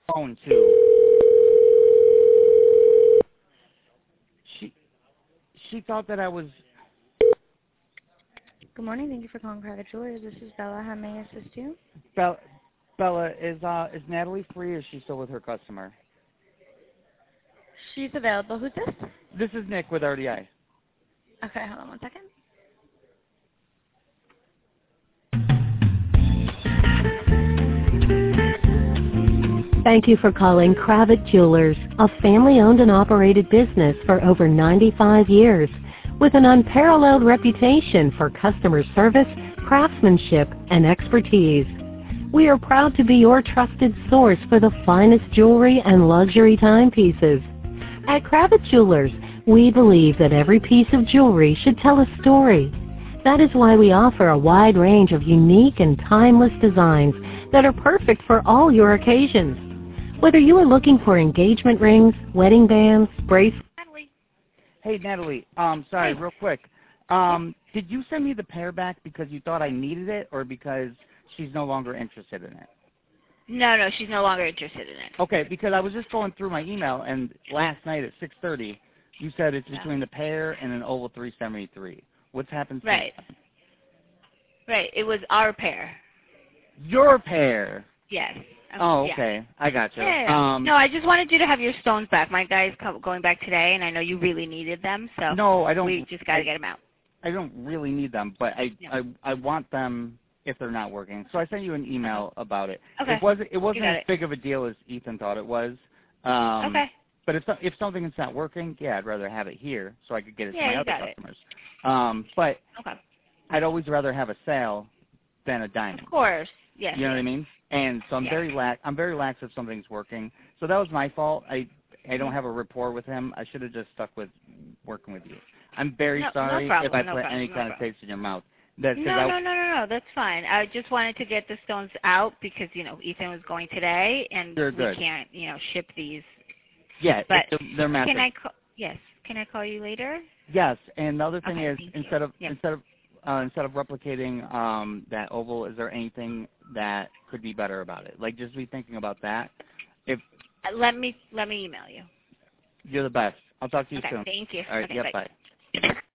phone too. She thought that I was. Good morning. Thank you for calling Private Jewelers. This is Bella. How may I assist you? Bella, is Natalie free or is she still with her customer? She's available. Who's this? This is Nick with RDI. Okay, hold on one second. Thank you for calling Kravitz Jewelers, a family-owned and operated business for over 95 years, with an unparalleled reputation for customer service, craftsmanship, and expertise. We are proud to be your trusted source for the finest jewelry and luxury timepieces. At Kravitz Jewelers, we believe that every piece of jewelry should tell a story. That is why we offer a wide range of unique and timeless designs that are perfect for all your occasions. Whether you are looking for engagement rings, wedding bands, bracelets. Natalie. Hey, Natalie. Sorry, real quick. Did you send me the pair back because you thought I needed it or because she's no longer interested in it? No, she's no longer interested in it. Okay, because I was just going through my email, and last night at 6:30, you said it's between the pair and an oval 373. What's happened since? Right. It was our pair. Your pair? Yes. Oh, okay. Yeah. I gotcha. Yeah. No, I just wanted you to have your stones back. My guy's going back today, and I know you really needed them, so no, I don't. We just got to get them out. I don't really need them, but I want them if they're not working. So I sent you an email about it. Okay. It wasn't as big of a deal as Ethan thought it was. Okay. But if something is not working, yeah, I'd rather have it here so I could get it to my other customers. But I'd always rather have a sale than a diamond. Of course. Yes. You know what I mean? And so I'm very lax if something's working. So that was my fault. I don't have a rapport with him. I should have just stuck with working with you. I'm very sorry if I put any kind of taste in your mouth. No, that's fine. I just wanted to get the stones out because, Ethan was going today, and we can't, ship these. Yeah, but they're massive. Can I call you later? Yes, and the other thing is instead of replicating that oval, is there anything that could be better about it? Like, just be thinking about that. Let me email you. You're the best. I'll talk to you soon. Thank you. All right, bye. Bye.